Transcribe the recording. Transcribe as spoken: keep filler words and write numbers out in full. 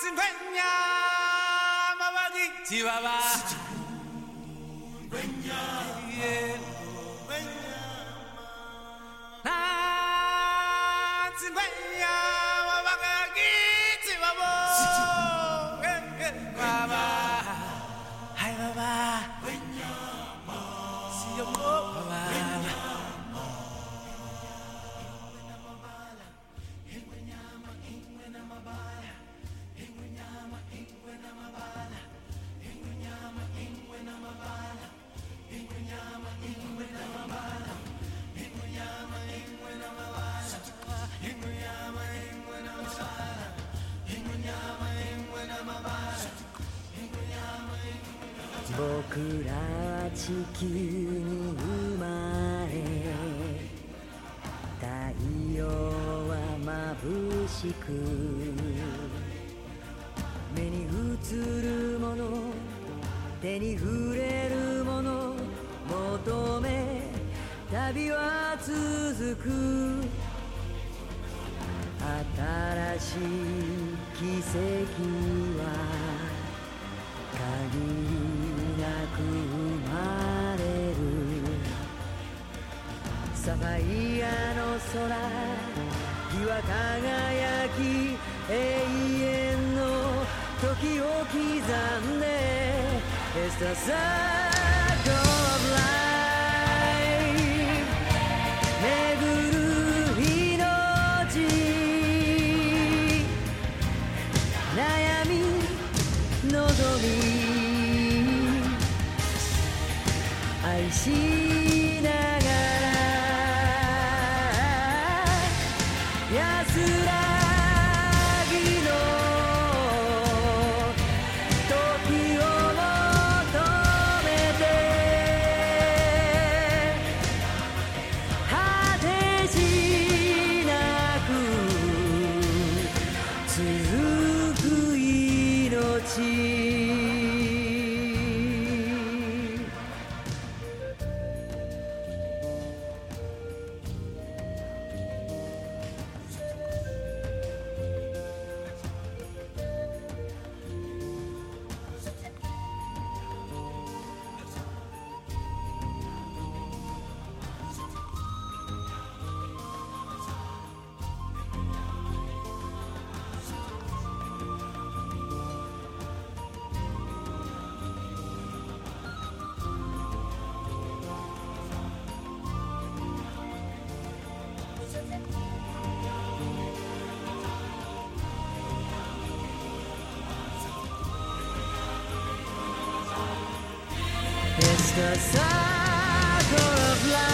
Cigüeña, mamadi, chihuahua. Cigüeña, na cigüeña, mamadi, chihuahua. Baba, hi baba, see you more, baba. 僕らは地球に生まれ太陽は眩しく目に映るもの手に触れるもの求め旅は続く新しい奇跡は限りなく生まれるサファイアの空日は輝き永遠の時を刻んで It's the circle of life 巡る命悩み望み愛しながら安らぎの時を求めて果てしなく続く命It's the circle of life